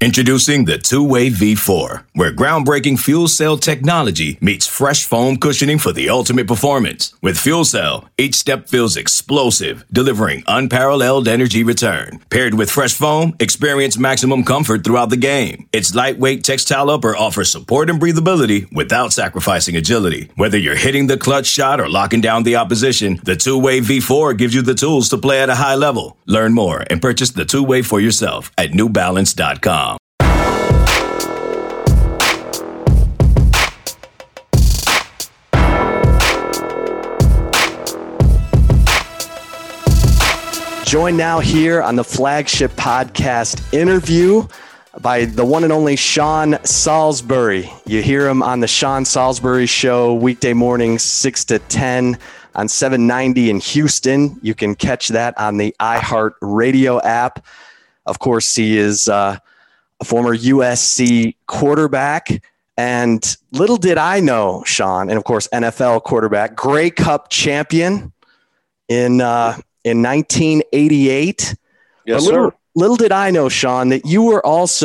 Introducing the Two-Way V4, where groundbreaking fuel cell technology meets fresh foam cushioning for the ultimate performance. With Fuel Cell, each step feels explosive, delivering unparalleled energy return. Paired with fresh foam, experience maximum comfort throughout the game. Its lightweight textile upper offers support and breathability without sacrificing agility. Whether you're hitting the clutch shot or locking down the opposition, the Two-Way V4 gives you the tools to play at a high level. Learn more and purchase the Two-Way for yourself at newbalance.com. Joined now here on the Flagship Podcast interview by the one and only Sean Salisbury. You hear him on the Sean Salisbury Show weekday mornings 6 to 10 on 790 in Houston. You can catch that on the iHeart Radio app. Of course, he is a former USC quarterback. And little did I know, Sean, and of course, NFL quarterback, Grey Cup champion in 1988. Yes, sir. Little did I know, Sean, that you were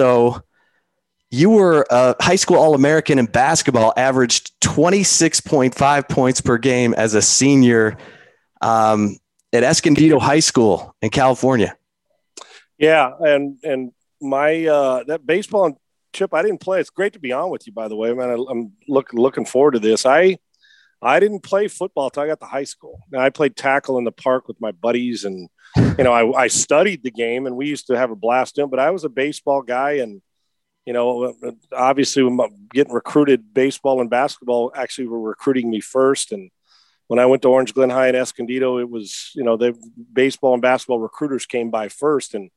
a high school All-American in basketball, averaged 26.5 points per game as a senior at Escondido High School in California. Yeah, and my that baseball and Chip, I didn't play. It's great to be on with you, by the way, man. I'm looking forward to this. I didn't play football until I got to high school. And I played tackle in the park with my buddies, and I studied the game, and we used to have a blast in it. But I was a baseball guy, and obviously, when getting recruited, baseball and basketball actually were recruiting me first. And when I went to Orange Glen High in Escondido, it was the baseball and basketball recruiters came by first. And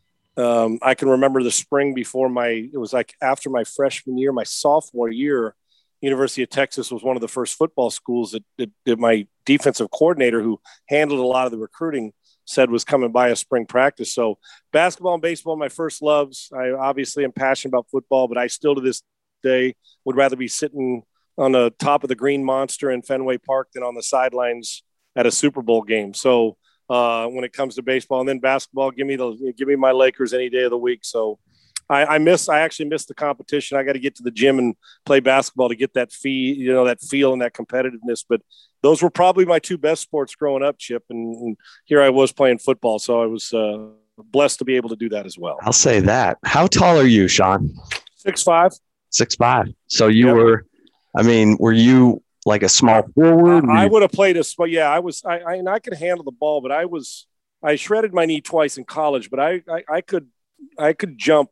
I can remember the spring before it was like after my freshman year, my sophomore year. University of Texas was one of the first football schools that my defensive coordinator, who handled a lot of the recruiting, said was coming by a spring practice. So basketball and baseball, my first loves. I obviously am passionate about football, but I still to this day would rather be sitting on the top of the Green Monster in Fenway Park than on the sidelines at a Super Bowl game. So when it comes to baseball, and then basketball, give me my Lakers any day of the week. So I actually miss the competition. I got to get to the gym and play basketball to get that that feel and that competitiveness. But those were probably my two best sports growing up, Chip. And here I was playing football. So I was blessed to be able to do that as well. I'll say that. How tall are you, Sean? 6'5". 6'5". So you were you like a small forward? I would have played yeah, I was, I could handle the ball, but I shredded my knee twice in college, but I could jump.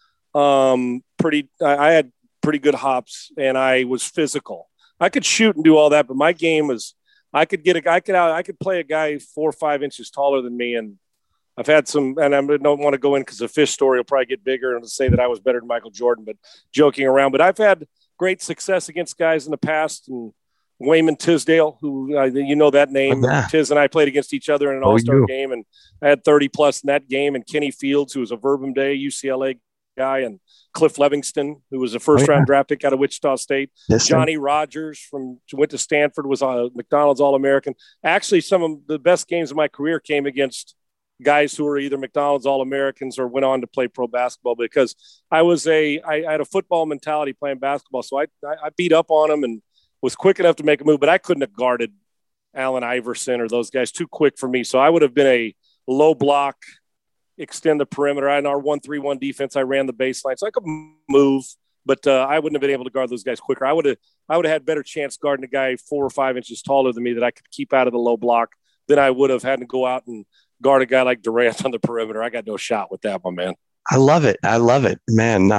I had pretty good hops, and I was physical. I could shoot and do all that, but my game was I could play a guy 4 or 5 inches taller than me, and I've had some, and I don't want to go in because the fish story will probably get bigger and say that I was better than Michael Jordan, but joking around. But I've had great success against guys in the past, and Wayman Tisdale, who that name. Yeah. Tiz and I played against each other in an all-star game, and I had 30 plus in that game. And Kenny Fields, who was a Verbum Day UCLA guy, and Cliff Levingston, who was a first-round draft pick out of Wichita State. Yes, Johnny Rogers went to Stanford, was a McDonald's All-American. Actually, some of the best games of my career came against guys who were either McDonald's All-Americans or went on to play pro basketball, because I had a football mentality playing basketball. So I beat up on them and was quick enough to make a move, but I couldn't have guarded Allen Iverson or those guys, too quick for me. So I would have been a low block, extend the perimeter. In our 1-3-1 defense, I ran the baseline, so I could move, but I wouldn't have been able to guard those guys quicker. I would have had better chance guarding a guy 4 or 5 inches taller than me that I could keep out of the low block than I would have had to go out and guard a guy like Durant on the perimeter. I got no shot with that one, man. I love it, man.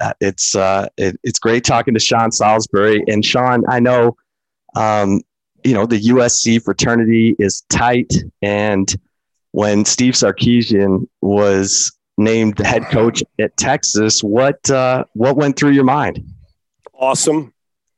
It's great talking to Sean Salisbury. And Sean, I know, the USC fraternity is tight, and when Steve Sarkisian was named the head coach at Texas, what went through your mind? Awesome.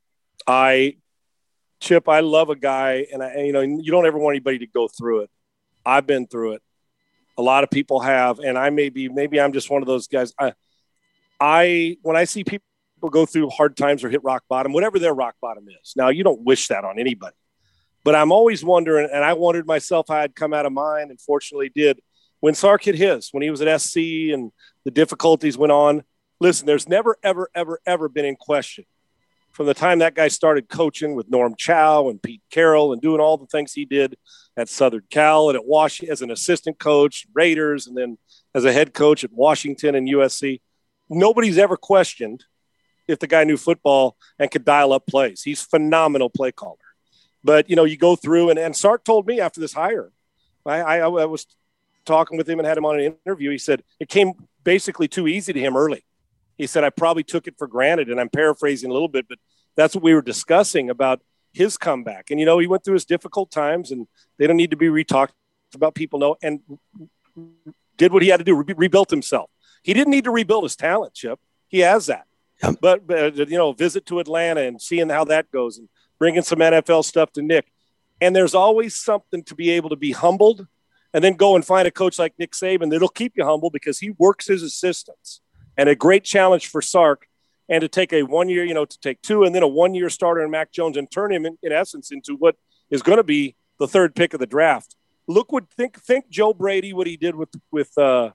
Chip, I love a guy, and you don't ever want anybody to go through it. I've been through it. A lot of people have, and maybe I'm just one of those guys. When I see people go through hard times or hit rock bottom, whatever their rock bottom is. Now, you don't wish that on anybody, but I'm always wondering, and I wondered myself, I had come out of mine, and fortunately did, when Sark hit his, when he was at SC and the difficulties went on, listen, there's never, ever, ever, ever been in question from the time that guy started coaching with Norm Chow and Pete Carroll and doing all the things he did at Southern Cal and at Washington as an assistant coach, Raiders, and then as a head coach at Washington and USC. Nobody's ever questioned if the guy knew football and could dial up plays. He's a phenomenal play caller. But, you go through, and Sark told me after this hire, I was talking with him and had him on an interview. He said it came basically too easy to him early. He said, I probably took it for granted, and I'm paraphrasing a little bit, but that's what we were discussing about his comeback. And, he went through his difficult times, and they don't need to be re-talked about. People know, and did what he had to do, rebuilt himself. He didn't need to rebuild his talent, Chip. He has that. Yep. But visit to Atlanta and seeing how that goes and bringing some NFL stuff to Nick. And there's always something to be able to be humbled and then go and find a coach like Nick Saban that'll keep you humble because he works his assistants. And a great challenge for Sark, and to take a 1 year, to take two and then a 1 year starter in Mac Jones and turn him in essence into what is going to be the third pick of the draft. Think Joe Brady, what he did with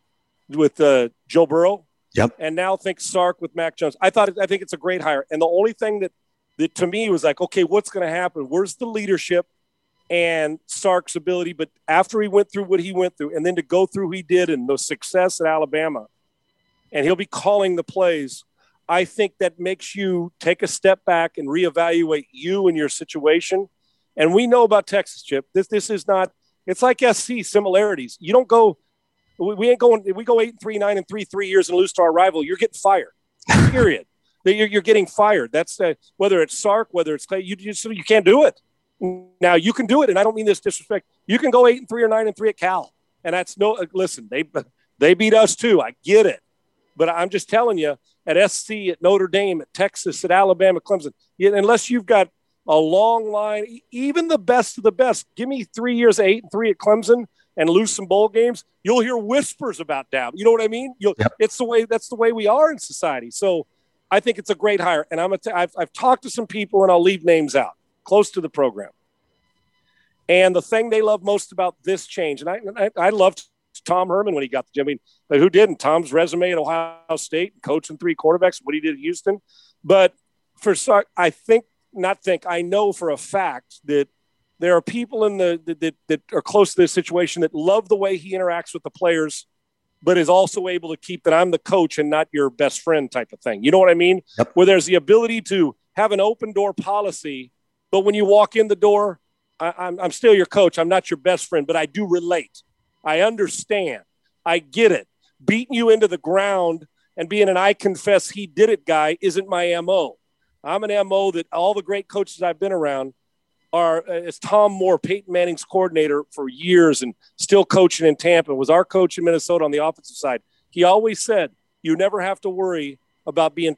Joe Burrow. Yep. And now think Sark with Mac Jones. I think it's a great hire. And the only thing that to me was like, okay, what's going to happen? Where's the leadership and Sark's ability? But after he went through what he went through, and then to go through what he did and the success at Alabama, and he'll be calling the plays, I think that makes you take a step back and reevaluate you and your situation. And we know about Texas, Chip. This is not – it's like SC similarities. You don't go – we go 8-3, 9-3, 3 years and lose to our rival, you're getting fired, period. You're getting fired. That's whether it's Sark, whether it's Clay, you can't do it. Now, you can do it, and I don't mean this disrespect. You can go 8-3 or 9-3 at Cal, and that's listen, they beat us too. I get it. But I'm just telling you, at SC, at Notre Dame, at Texas, at Alabama, Clemson, unless you've got a long line, even the best of the best, give me 3 years of 8-3 at Clemson and lose some bowl games, you'll hear whispers about Dabo. You know what I mean? Yep. That's the way we are in society. So I think it's a great hire. And I've talked to some people, and I'll leave names out close to the program. And the thing they love most about this change, and I loved Tom Herman when he got the job. I mean, but who didn't? Tom's resume at Ohio State, coaching 3 quarterbacks, what he did at Houston. But for Sark, I know for a fact that there are people that are close to this situation that love the way he interacts with the players, but is also able to keep that I'm the coach and not your best friend type of thing. You know what I mean? Yep. Where there's the ability to have an open door policy, but when you walk in the door, I'm still your coach. I'm not your best friend, but I do relate. I understand. I get it. Beating you into the ground and being an I confess he did it guy isn't my MO. I'm an MO that all the great coaches I've been around are, as Tom Moore, Peyton Manning's coordinator for years and still coaching in Tampa, was our coach in Minnesota on the offensive side. He always said, you never have to worry about being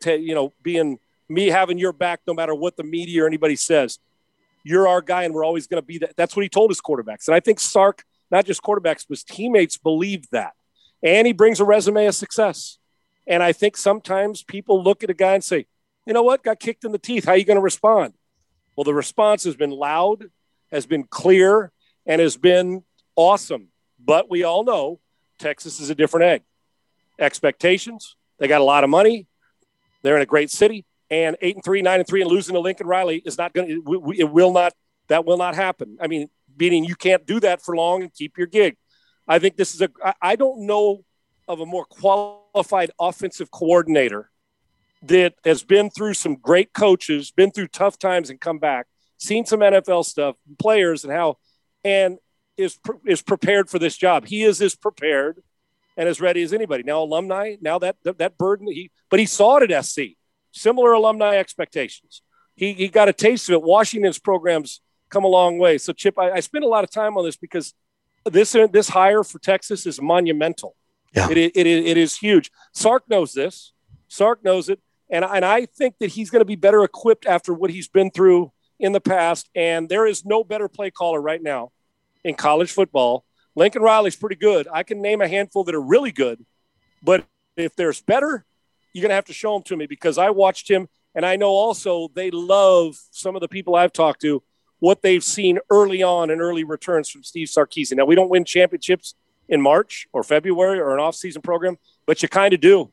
me having your back no matter what the media or anybody says. You're our guy, and we're always going to be that. That's what he told his quarterbacks. And I think Sark, not just quarterbacks, but his teammates believed that. And he brings a resume of success. And I think sometimes people look at a guy and say, you know what, got kicked in the teeth. How are you going to respond? Well, the response has been loud, has been clear, and has been awesome. But we all know Texas is a different egg. Expectations, they got a lot of money. They're in a great city. And 8-3, 9-3, and losing to Lincoln Riley is not going to – that will not happen. I mean, meaning you can't do that for long and keep your gig. I think this is I don't know of a more qualified offensive coordinator that has been through some great coaches, been through tough times and come back, seen some NFL stuff, players and is prepared for this job. He is as prepared and as ready as anybody. Now, alumni, now that burden, but he saw it at SC. Similar alumni expectations. He got a taste of it. Washington's programs come a long way. So, Chip, I spend a lot of time on this because this hire for Texas is monumental. Yeah. It is huge. Sark knows this. Sark knows it. And I think that he's going to be better equipped after what he's been through in the past. And there is no better play caller right now in college football. Lincoln Riley's pretty good. I can name a handful that are really good. But if there's better, you're going to have to show them to me because I watched him. And I know also they love some of the people I've talked to, what they've seen early on in early returns from Steve Sarkisian. Now, we don't win championships in March or February or an off-season program, but you kind of do.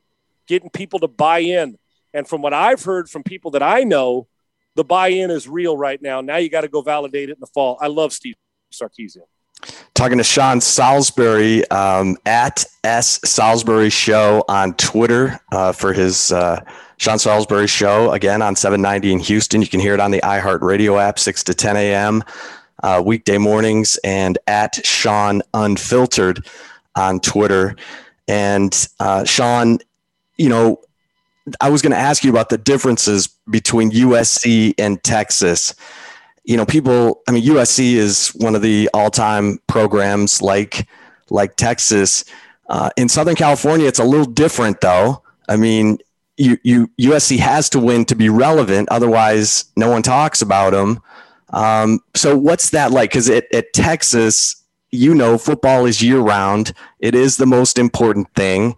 getting people to buy in. And from what I've heard from people that I know, the buy-in is real right now. Now you got to go validate it in the fall. I love Steve Sarkisian. Talking to Sean Salisbury at S Salisbury Show on Twitter for his Sean Salisbury Show, again on 790 in Houston. You can hear it on the iHeartRadio app, 6 to 10 a.m. Weekday mornings, and at Sean Unfiltered on Twitter. And Sean, I was going to ask you about the differences between USC and Texas. USC is one of the all-time programs like Texas. In Southern California, it's a little different, though. I mean, USC has to win to be relevant. Otherwise, no one talks about them. So what's that like? Because at Texas, football is year-round. It is the most important thing.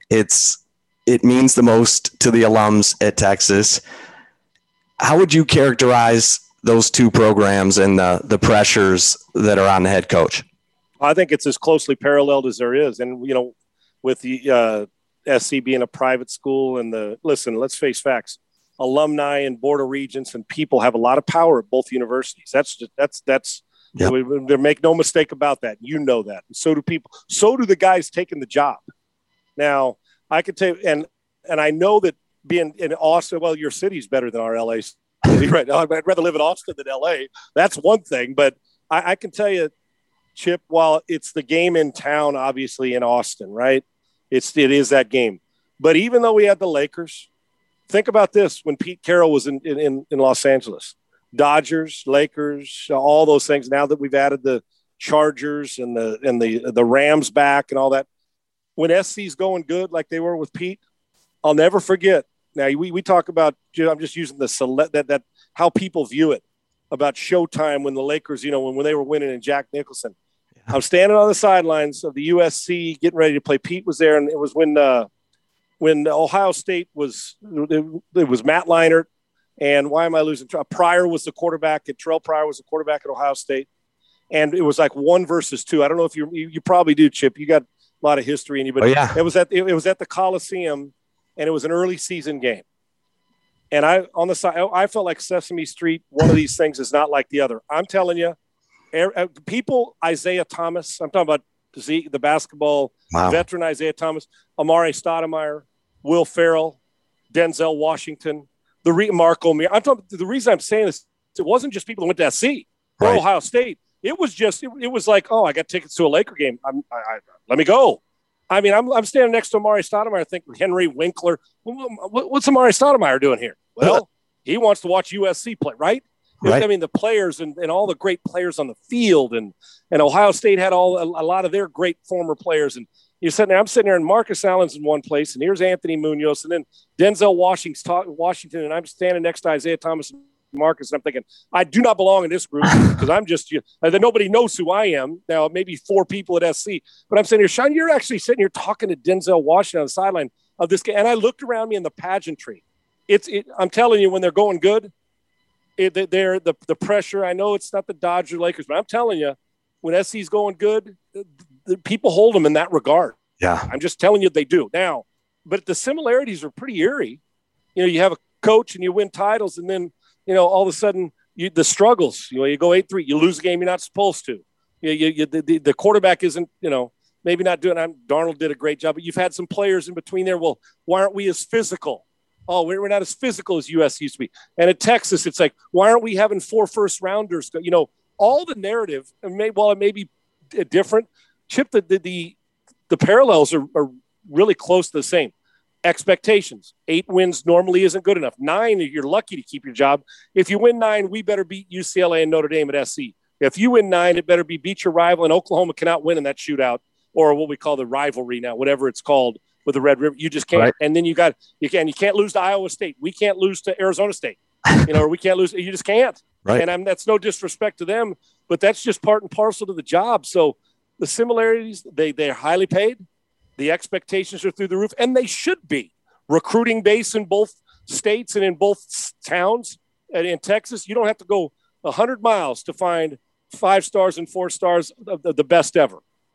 It means the most to the alums at Texas. How would you characterize those two programs and the pressures that are on the head coach? I think it's as closely paralleled as there is. And, with the SC being a private school and let's face facts, alumni and board of regents and people have a lot of power at both universities. Yep. Make no mistake about that. That. And so do people. So do the guys taking the job. Now, I could tell you, and I know that being in Austin, well, your city's better than our LA city right now. I'd rather live in Austin than LA. That's one thing. But I can tell you, Chip, while it's the game in town, obviously in Austin, right? It is that game. But even though we had the Lakers, think about this when Pete Carroll was in Los Angeles. Dodgers, Lakers, all those things. Now that we've added the Chargers and the Rams back and all that, when SC's going good like they were with Pete, I'll never forget. Now we talk about, I'm just using that how people view it about Showtime when the Lakers, when they were winning and Jack Nicholson. Yeah. I'm standing on the sidelines of the USC getting ready to play. Pete was there, and it was when Ohio State was Matt Leinart, and why am I losing? Pryor was the quarterback. Terrell Pryor was the quarterback at Ohio State, and it was like 1 versus 2. I don't know if you probably do, Chip. You got a lot of history in you, but it was at the Coliseum, and it was an early season game. And I felt like Sesame Street. One of these things is not like the other. I'm telling you, people. Isaiah Thomas. I'm talking about the basketball veteran Isaiah Thomas, Amari Stoudemire, Will Ferrell, Denzel Washington, Marco Mir. The reason I'm saying this, it wasn't just people who went to SC or Ohio State. It was just it was like, oh, I got tickets to a Laker game. Let me go. I mean, I'm standing next to Amari Stoudemire. I think Henry Winkler. What's Amari Stoudemire doing here? Well, he wants to watch USC play, right? I mean, the players and all the great players on the field, and Ohio State had a lot of their great former players. And you're sitting there, I'm sitting there, and Marcus Allen's in one place, and here's Anthony Munoz, and then Denzel Washington, and I'm standing next to Isaiah Thomas and Marcus, and I'm thinking, I do not belong in this group because I'm just nobody knows who I am. Now, maybe 4 people at SC, but I'm sitting here, Sean, you're actually sitting here talking to Denzel Washington on the sideline of this game, and I looked around me in the pageantry. I'm telling you, when they're going good, they're the pressure. I know it's not the Dodgers, Lakers, but I'm telling you, when SC's going good, the people hold them in that regard. Yeah, I'm just telling you they do now. But the similarities are pretty eerie. You have a coach and you win titles, and then all of a sudden the struggles. You go 8-3, you lose a game you're not supposed to. The quarterback isn't maybe not doing. Darnold did a great job, but you've had some players in between there. Well, why aren't we as physical? Oh, we're not as physical as US used to be. And at Texas, it's like, why aren't we having 4 first-rounders? All the narrative, it may be different. Chip, the parallels are really close to the same. Expectations. 8 wins normally isn't good enough. 9, you're lucky to keep your job. If you win 9, we better beat UCLA and Notre Dame at SC. If you win 9, it better beat your rival, and Oklahoma cannot win in that shootout, or what we call the rivalry now, whatever it's called. With the Red River, you just can't. Right. And then you can't lose to Iowa State. We can't lose to Arizona State, or we can't lose. You just can't. Right. And that's no disrespect to them, but that's just part and parcel to the job. So the similarities, they're highly paid. The expectations are through the roof, and they should be. Recruiting base in both states and in both towns. And in Texas, you don't have to go 100 miles to find 5 stars and 4 stars of the best ever.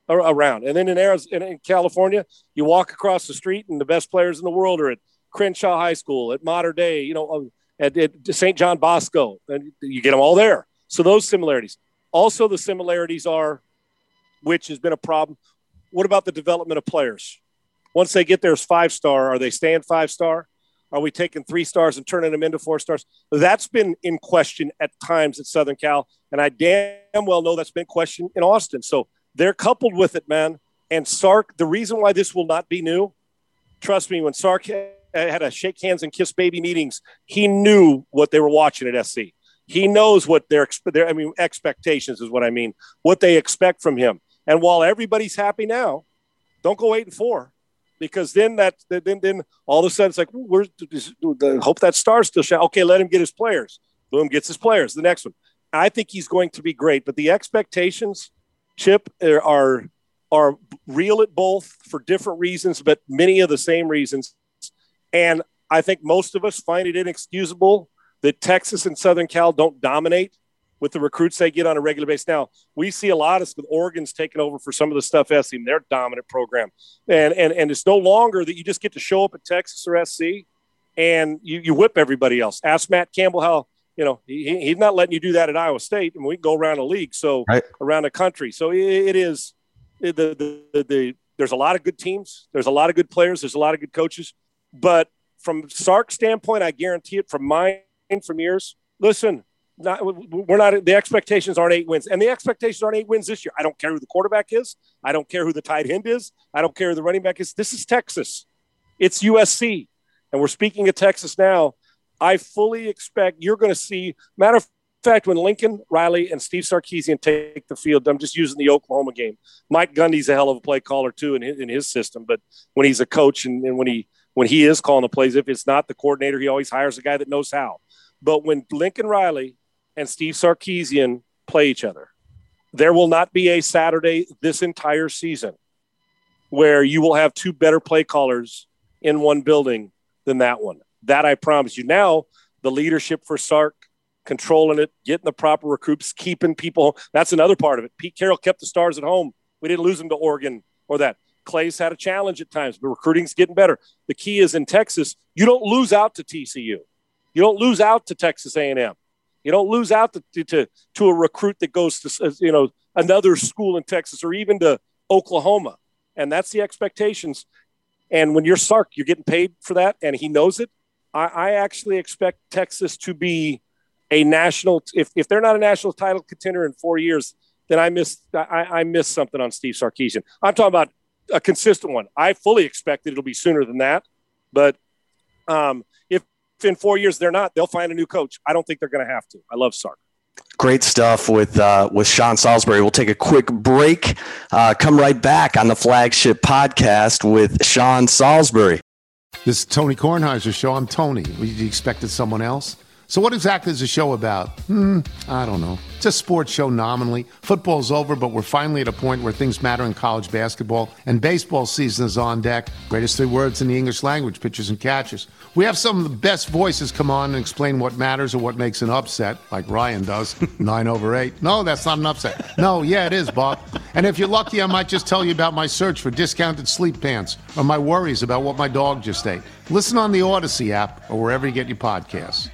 around. And then in Arizona, in California, you walk across the street and the best players in the world are at Crenshaw High School, at Mater Dei, at St. John Bosco, and you get them all there. So those similarities. Also, the similarities are, which has been a problem, what about the development of players? Once they get there as 5-star, are they staying 5-star? Are we taking 3 stars and turning them into 4 stars? That's been in question at times at Southern Cal, and I damn well know that's been questioned in Austin. So they're coupled with it, man. And Sark, the reason why this will not be new, trust me, when Sark had a shake hands and kiss baby meetings, he knew what they were watching at SC. He knows what their expectations is what I mean, what they expect from him. And while everybody's happy now, don't go 8-4. Because then all of a sudden it's like, hope that star still shine. Okay, let him get his players. Boom, gets his players. The next one. I think he's going to be great. But the expectations, Chip, are real at both for different reasons, but many of the same reasons. And I think most of us find it inexcusable that Texas and Southern Cal don't dominate with the recruits they get on a regular basis. Now, we see a lot of Oregon's taking over for some of the stuff SC, their dominant program. And it's no longer that you just get to show up at Texas or SC and you whip everybody else. Ask Matt Campbell how, he's not letting you do that at Iowa State, and we can go around the league, around the country. So it is there's a lot of good teams. There's a lot of good players. There's a lot of good coaches. But from Sark's standpoint, I guarantee it, from mine, from yours, listen, the expectations aren't 8 wins, and the expectations aren't 8 wins this year. I don't care who the quarterback is. I don't care who the tight end is. I don't care who the running back is. This is Texas. It's USC. And we're speaking of Texas now. I fully expect you're going to see, matter of fact, when Lincoln Riley and Steve Sarkisian take the field, I'm just using the Oklahoma game. Mike Gundy's a hell of a play caller too in his system, but when he's a coach and when he is calling the plays, if it's not the coordinator, he always hires a guy that knows how. But when Lincoln Riley and Steve Sarkisian play each other, there will not be a Saturday this entire season where you will have 2 better play callers in one building than that one. That I promise you. Now, the leadership for Sark, controlling it, getting the proper recruits, keeping people. That's another part of it. Pete Carroll kept the stars at home. We didn't lose them to Oregon or that. Clay's had a challenge at times, but recruiting's getting better. The key is in Texas, you don't lose out to TCU. You don't lose out to Texas A&M. You don't lose out to a recruit that goes to another school in Texas or even to Oklahoma, and that's the expectations. And when you're Sark, you're getting paid for that, and he knows it. I actually expect Texas to be a national. If they're not a national title contender in 4 years, then I miss something on Steve Sarkisian. I'm talking about a consistent one. I fully expect that it'll be sooner than that, but if in 4 years they're not, they'll find a new coach. I don't think they're going to have to. I love Sark. Great stuff with Sean Salisbury. We'll take a quick break. Come right back on the Flagship Podcast with Sean Salisbury. This is Tony Kornheiser's show. I'm Tony. You expected someone else? So what exactly is the show about? I don't know. It's a sports show nominally. Football's over, but we're finally at a point where things matter in college basketball, and baseball season is on deck. Greatest 3 words in the English language, pitchers and catchers. We have some of the best voices come on and explain what matters or what makes an upset, like Ryan does, 9/8. No, that's not an upset. No, yeah, it is, Bob. And if you're lucky, I might just tell you about my search for discounted sleep pants or my worries about what my dog just ate. Listen on the Odyssey app or wherever you get your podcasts.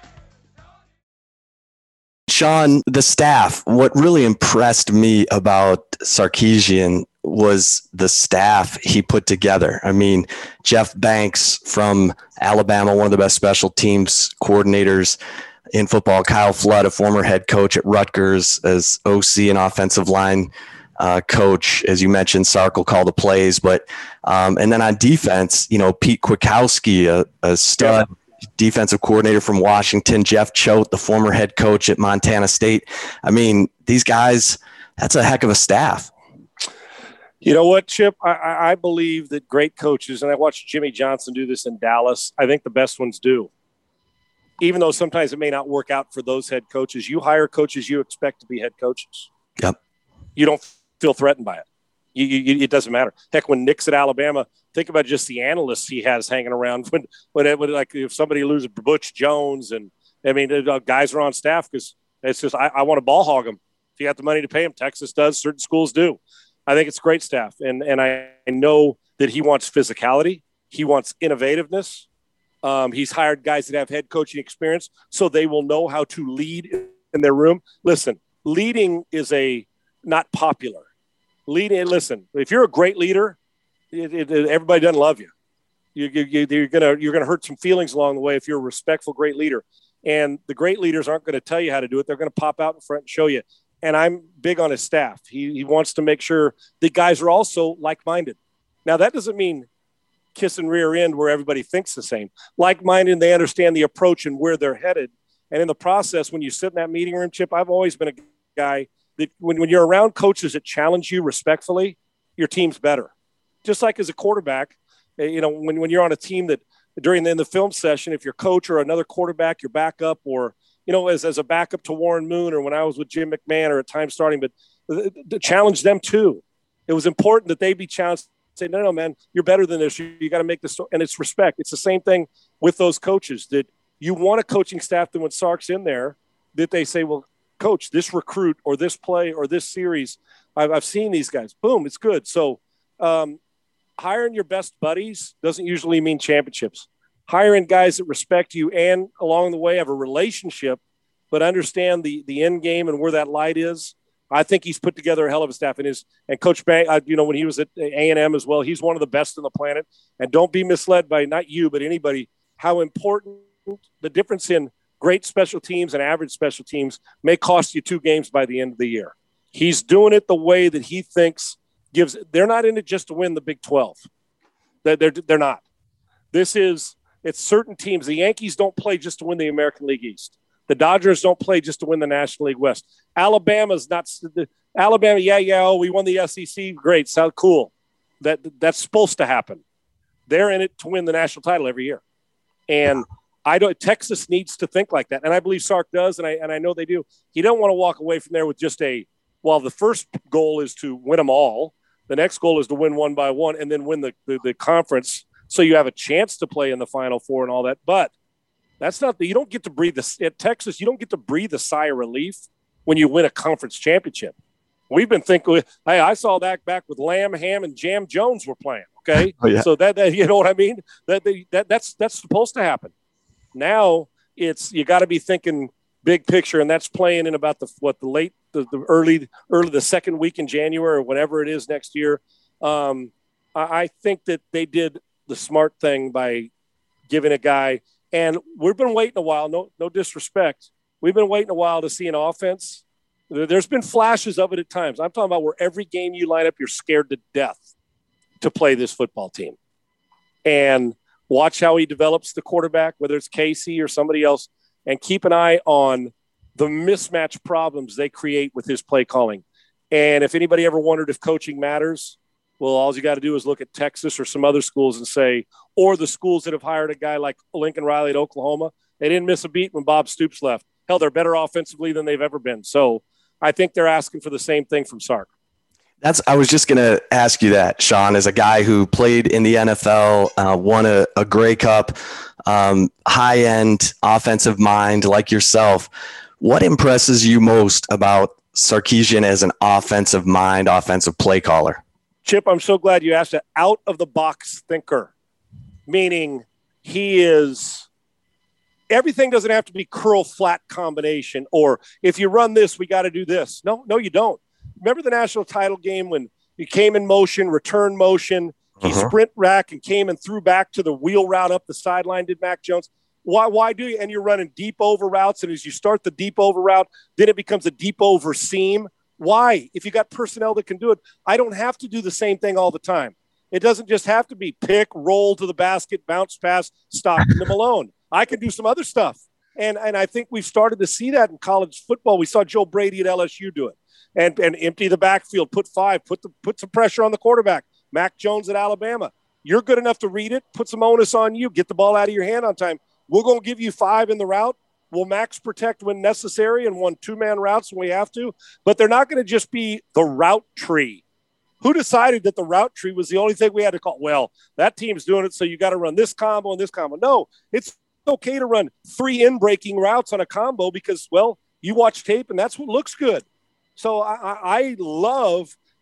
Sean, the staff, what really impressed me about Sarkisian was the staff he put together. I mean, Jeff Banks from Alabama, one of the best special teams coordinators in football. Kyle Flood, a former head coach at Rutgers, as OC and offensive line coach. As you mentioned, Sark will call the plays. But and then on defense, Pete Kwiatkowski, a stud defensive coordinator from Washington, Jeff Choate, the former head coach at Montana State. I mean, these guys, that's a heck of a staff. You know what, Chip? I believe that great coaches, and I watched Jimmy Johnson do this in Dallas, I think the best ones do. Even though sometimes it may not work out for those head coaches, you hire coaches you expect to be head coaches. Yep. You don't feel threatened by it. It doesn't matter. Heck, when Nick's at Alabama, think about just the analysts he has hanging around. When like if somebody loses Butch Jones, and I mean, guys are on staff because it's just I want to ball hog them. If you got the money to pay them, Texas does. Certain schools do. I think it's great staff. And I know that he wants physicality. He wants innovativeness. He's hired guys that have head coaching experience so they will know how to lead in their room. Listen, leading is not popular. Listen, if you're a great leader, everybody doesn't love you. You're gonna hurt some feelings along the way if you're a respectful, great leader. And the great leaders aren't going to tell you how to do it. They're going to pop out in front and show you. And I'm big on his staff. He wants to make sure the guys are also like-minded. Now, that doesn't mean kiss and rear end where everybody thinks the same. Like-minded, they understand the approach and where they're headed. And in the process, when you sit in that meeting room, Chip, I've always been a guy that when you're around coaches that challenge you respectfully, your team's better. Just like as a quarterback, when you're on a team that in the film session, if your coach or another quarterback, your backup, or, as a backup to Warren Moon, or when I was with Jim McMahon or at times starting, but to challenge them too. It was important that they be challenged. Say, no, man, you're better than this. You got to make this. And it's respect. It's the same thing with those coaches that you want a coaching staff that when Sark's in there, that they say, well, coach, this recruit or this play or this series, I've seen these guys. Boom, it's good. So, hiring your best buddies doesn't usually mean championships. Hiring guys that respect you and along the way have a relationship, but understand the end game and where that light is. I think he's put together a hell of a staff. And Coach Bank, when he was at A&M as well, he's one of the best on the planet. And don't be misled by not you, but anybody, how important the difference in great special teams and average special teams may cost you 2 games by the end of the year. He's doing it the way that he thinks gives. They're not in it just to win the Big 12. They're not. It's certain teams. The Yankees don't play just to win the American League East. The Dodgers don't play just to win the National League West. Alabama's not – Alabama, we won the SEC. Great, sound cool. That's supposed to happen. They're in it to win the national title every year. And Texas needs to think like that. And I believe Sark does, and I know they do. He don't want to walk away from there with just the first goal is to win them all. The next goal is to win one by one and then win the conference so you have a chance to play in the Final Four and all that. But that's not you don't get to breathe at Texas. You don't get to breathe a sigh of relief when you win a conference championship. We've been thinking, hey, I saw that back with Lamb, Ham, and Jam Jones were playing. Okay, oh, yeah. So that you know what I mean. That's supposed to happen. Now you got to be thinking big picture, and that's playing in about the early the second week in January or whatever it is next year. I think that they did the smart thing by giving a guy. And we've been waiting a while. No disrespect. We've been waiting a while to see an offense. There's been flashes of it at times. I'm talking about where every game you line up, you're scared to death to play this football team. And watch how he develops the quarterback, whether it's Casey or somebody else, and keep an eye on the mismatch problems they create with his play calling. And if anybody ever wondered if coaching matters, well, all you got to do is look at Texas or some other schools and say, or the schools that have hired a guy like Lincoln Riley at Oklahoma, they didn't miss a beat when Bob Stoops left. Hell, they're better offensively than they've ever been. So I think they're asking for the same thing from Sark. I was just going to ask you that, Sean, as a guy who played in the NFL, won a Grey Cup, high-end offensive mind like yourself. What impresses you most about Sarkisian as an offensive mind, offensive play caller? Chip, I'm so glad you asked that. Out-of-the-box thinker, meaning everything doesn't have to be curl-flat combination, or if you run this, we got to do this. No, you don't. Remember the national title game when he came in motion, return motion, he sprint rack and came and threw back to the wheel route up the sideline, did Mac Jones. Why do you? And you're running deep over routes, and as you start the deep over route, then it becomes a deep over seam. Why? If you got personnel that can do it, I don't have to do the same thing all the time. It doesn't just have to be pick, roll to the basket, bounce pass, stop them alone. I can do some other stuff. And I think we've started to see that in college football. We saw Joe Brady at LSU do it. And empty the backfield, put some pressure on the quarterback. Mac Jones at Alabama. You're good enough to read it, put some onus on you, get the ball out of your hand on time. We're going to give you 5 in the route. We'll max protect when necessary and 1 2-man routes when we have to. But they're not going to just be the route tree. Who decided that the route tree was the only thing we had to call? Well, that team's doing it, so you got to run this combo and this combo. No, it's okay to run 3 in-breaking routes on a combo because, well, you watch tape and that's what looks good. So I love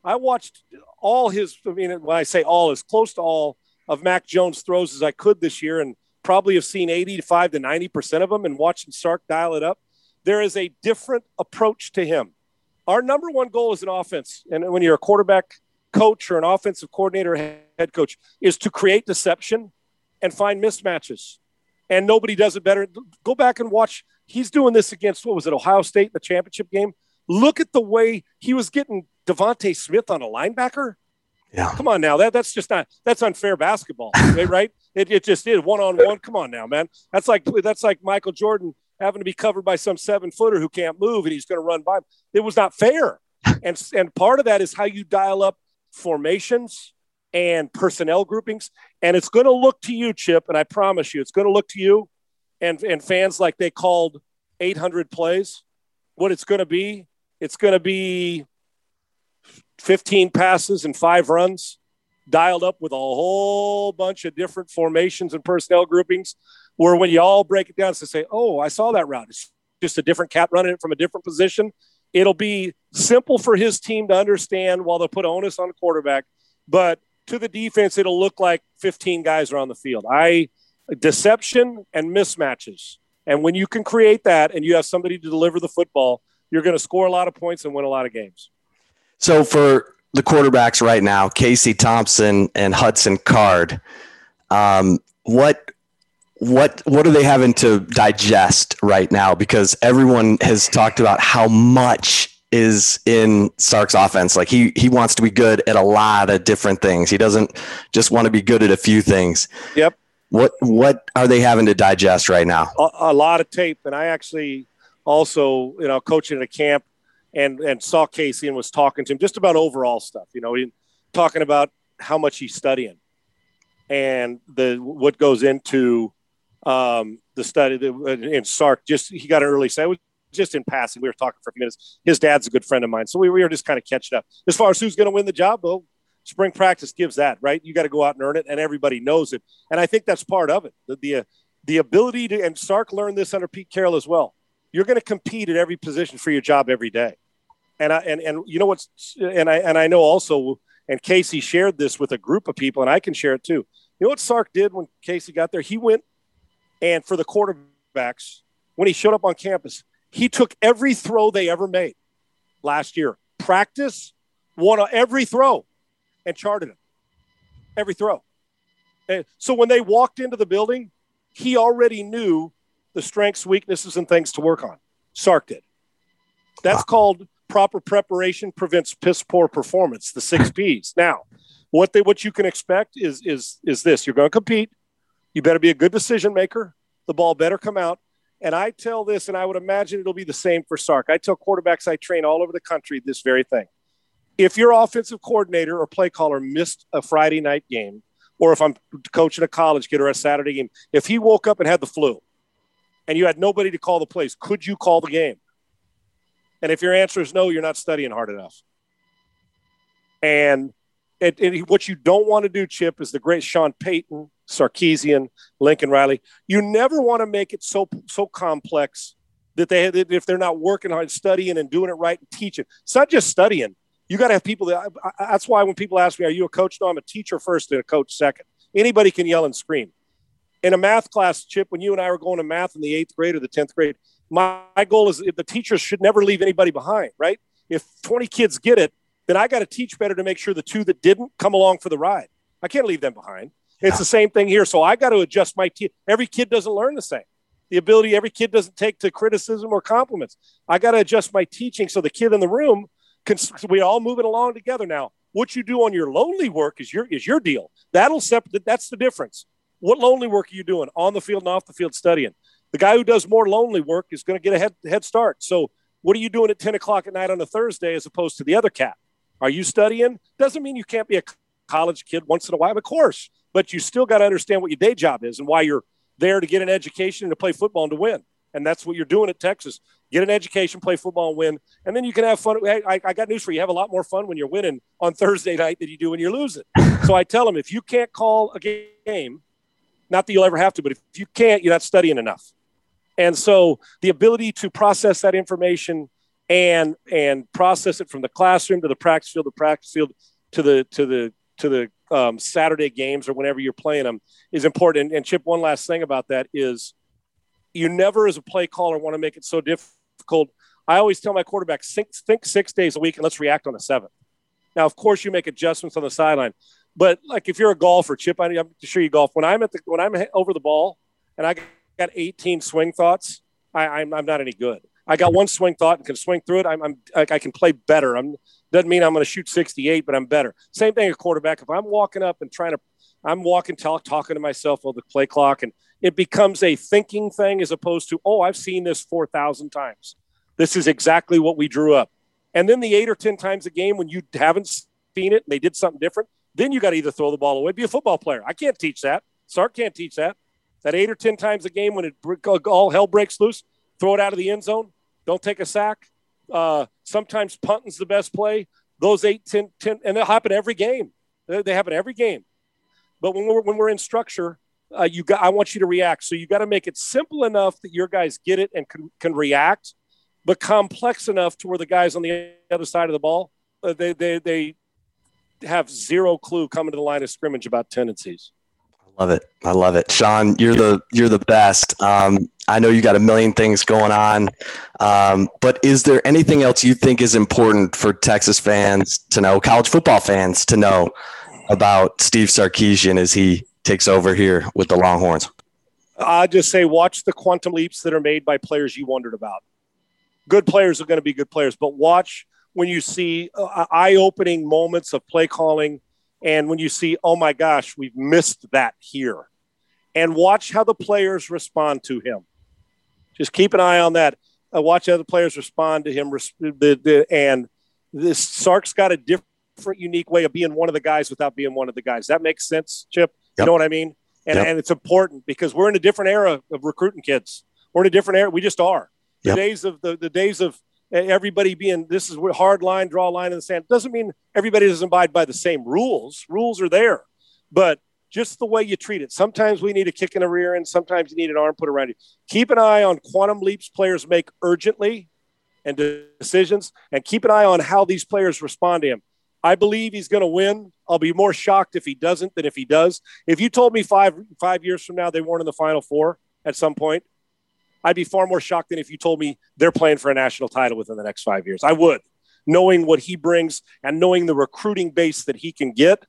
I watched all his, I mean, when I say all, as close to all of Mac Jones' throws as I could this year, and probably have seen 85 to 90% of them, and watching Sark dial it up. There is a different approach to him. Our number one goal as an offense, and when you're a quarterback coach or an offensive coordinator, head coach, is to create deception and find mismatches. And nobody does it better. Go back and watch. He's doing this against, what was it, Ohio State in the championship game? Look at the way he was getting Devontae Smith on a linebacker. Yeah. Come on now. That's just not – that's unfair basketball, right? It just is one-on-one. Come on now, man. That's like Michael Jordan having to be covered by some 7-footer who can't move, and he's going to run by him. It was not fair. And part of that is how you dial up formations and personnel groupings. And it's going to look to you, Chip, and I promise you, it's going to look to you and fans like they called 800 plays. What it's going to be 15 passes and 5 runs dialed up with a whole bunch of different formations and personnel groupings, where when you all break it down to say, oh, I saw that route. It's just a different cat running it from a different position. It'll be simple for his team to understand while they'll put onus on the quarterback. But to the defense, it'll look like 15 guys are on the field. Deception and mismatches. And when you can create that and you have somebody to deliver the football, you're going to score a lot of points and win a lot of games. So for the quarterbacks right now, Casey Thompson and Hudson Card, what are they having to digest right now? Because everyone has talked about how much is in Sark's offense. Like he wants to be good at a lot of different things. He doesn't just want to be good at a few things. Yep. What are they having to digest right now? A lot of tape. And I actually also, coaching at a camp and saw Casey and was talking to him just about overall stuff, talking about how much he's studying and what goes into the study in Sark. He got an early say. It was just in passing. We were talking for a few minutes. His dad's a good friend of mine. So we were just kind of catching up. As far as who's going to win the job, well, spring practice gives that, right? You got to go out and earn it, and everybody knows it. And I think that's part of it. The ability to, and Sark learned this under Pete Carroll as well. You're going to compete at every position for your job every day. And you know what's, and I know also, and Casey shared this with a group of people, and I can share it too. You know what Sark did when Casey got there? He went, and for the quarterbacks, when he showed up on campus, he took every throw they ever made last year, practice, won every throw, and charted it. Every throw. And so when they walked into the building, he already knew the strengths, weaknesses, and things to work on. Sark did. That's called proper preparation prevents piss poor performance, the 6 Ps. Now, what you can expect is this. You're going to compete. You better be a good decision maker. The ball better come out. And I tell this, and I would imagine it'll be the same for Sark. I tell quarterbacks I train all over the country this very thing. If your offensive coordinator or play caller missed a Friday night game, or if I'm coaching a college kid or a Saturday game, if he woke up and had the flu and you had nobody to call the plays, could you call the game? And if your answer is no, you're not studying hard enough. And what you don't want to do, Chip, is the great Sean Payton, Sarkisian, Lincoln Riley. You never want to make it so complex that if they're not working hard, studying and doing it right and teaching. It's not just studying. You got to have people that's why when people ask me, are you a coach? No, I'm a teacher first and a coach second. Anybody can yell and scream. In a math class, Chip, when you and I were going to math in the 8th grade or the 10th grade, my goal is the teachers should never leave anybody behind, right? If 20 kids get it, then I got to teach better to make sure the 2 that didn't come along for the ride. I can't leave them behind. It's the same thing here. So I got to adjust my team. Every kid doesn't learn the same. Every kid doesn't take to criticism or compliments. I got to adjust my teaching so the kid in the room we all moving along together. Now, what you do on your lonely work is your deal. That's the difference. What lonely work are you doing on the field and off the field studying? The guy who does more lonely work is going to get a head start. So what are you doing at 10 o'clock at night on a Thursday as opposed to the other cat? Are you studying? Doesn't mean you can't be a college kid once in a while, of course, but you still got to understand what your day job is and why you're there to get an education and to play football and to win. And that's what you're doing at Texas. Get an education, play football, and win. And then you can have fun. Hey, I got news for you. You have a lot more fun when you're winning on Thursday night than you do when you're losing. So I tell them, if you can't call a game, not that you'll ever have to, but if you can't, you're not studying enough. And so the ability to process that information and process it from the classroom to the practice field to the Saturday games or whenever you're playing them is important. And Chip, one last thing about that is you never, as a play caller, want to make it so difficult. I always tell my quarterbacks, think 6 days a week and let's react on the 7th. Now, of course, you make adjustments on the sideline, but like if you're a golfer, Chip, I'm sure you golf. When I'm over the ball and I got 18 swing thoughts, I'm not any good. I got one swing thought and can swing through it. I can play better. Doesn't mean I'm going to shoot 68, but I'm better. Same thing, a quarterback. If I'm walking up and talking to myself on the play clock, and it becomes a thinking thing as opposed to, I've seen this 4,000 times. This is exactly what we drew up. And then the 8 or 10 times a game when you haven't seen it and they did something different, then you got to either throw the ball away, be a football player. I can't teach that. Sark can't teach that. That 8 or 10 times a game when all hell breaks loose, throw it out of the end zone. Don't take a sack. Sometimes punting's the best play. Those 8, 10, and they'll happen every game. They happen every game. But when we're in structure, I want you to react. So you got to make it simple enough that your guys get it and can react, but complex enough to where the guys on the other side of the ball, they have zero clue coming to the line of scrimmage about tendencies. I love it. Sean, you're the best. I know you got a million things going on, but is there anything else you think is important for Texas fans to know, college football fans to know about Steve Sarkisian as he takes over here with the Longhorns? I just say watch the quantum leaps that are made by players you wondered about. Good players are going to be good players, but watch when you see eye-opening moments of play calling. And when you see, oh my gosh, we've missed that here, and watch how the players respond to him. Just keep an eye on that. Watch how the players respond to him. And this Sark's got a different, unique way of being one of the guys without being one of the guys. That makes sense, Chip? You know what I mean? And it's important because we're in a different era of recruiting kids. We're in a different era. We just are. The days of everybody being, this is hard line, draw a line in the sand. Doesn't mean everybody doesn't abide by the same rules. Rules are there, but just the way you treat it. Sometimes we need a kick in the rear end. Sometimes you need an arm put around you. Keep an eye on quantum leaps players make urgently and decisions, and keep an eye on how these players respond to him. I believe he's going to win. I'll be more shocked if he doesn't than if he does. If you told me five years from now they weren't in the Final Four at some point, I'd be far more shocked than if you told me they're playing for a national title within the next 5 years. I would, knowing what he brings and knowing the recruiting base that he can get.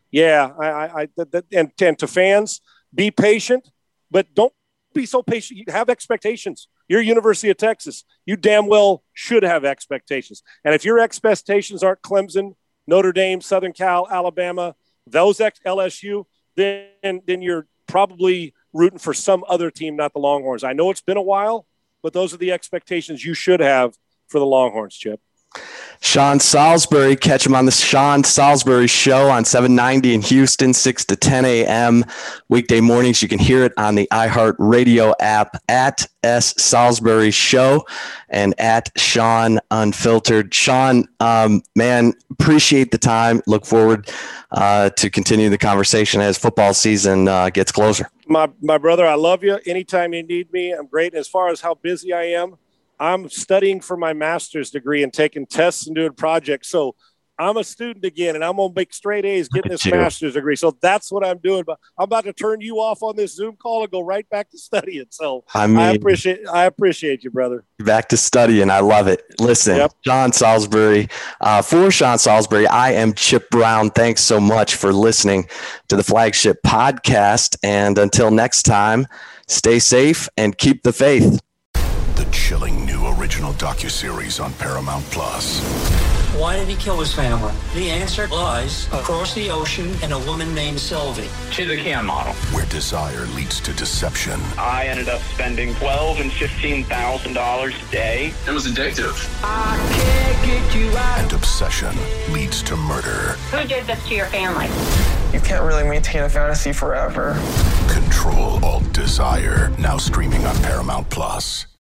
Yeah, and to fans, be patient, but don't be so patient. You have expectations. You're University of Texas. You damn well should have expectations. And if your expectations aren't Clemson, Notre Dame, Southern Cal, Alabama, those LSU, then you're probably rooting for some other team, not the Longhorns. I know it's been a while, but those are the expectations you should have for the Longhorns, Chip. Sean Salisbury, catch him on the Sean Salisbury Show on 790 in Houston, 6 to 10 a.m. weekday mornings. You can hear it on the iHeartRadio app at S. Salisbury Show and at Sean Unfiltered. Sean, man, appreciate the time. Look forward to continue the conversation as football season gets closer. My brother, I love you. Anytime you need me, I'm great. As far as how busy I am, I'm studying for my master's degree and taking tests and doing projects. So I'm a student again, and I'm going to make straight A's getting this master's degree. So that's what I'm doing. But I'm about to turn you off on this Zoom call and go right back to studying. So I appreciate you, brother. Back to studying. I love it. Listen, Sean Salisbury, for Sean Salisbury, I am Chip Brown. Thanks so much for listening to the Flagship Podcast. And until next time, stay safe and keep the faith. The chilling new original docuseries on Paramount Plus. Why did he kill his family? The answer lies across the ocean in a woman named Sylvie. She's a CAN model. Where desire leads to deception. I ended up spending $12,000 and $15,000 a day. It was addictive. I can't get you out. And obsession leads to murder. Who did this to your family? You can't really maintain a fantasy forever. Control Alt Desire. Now streaming on Paramount Plus.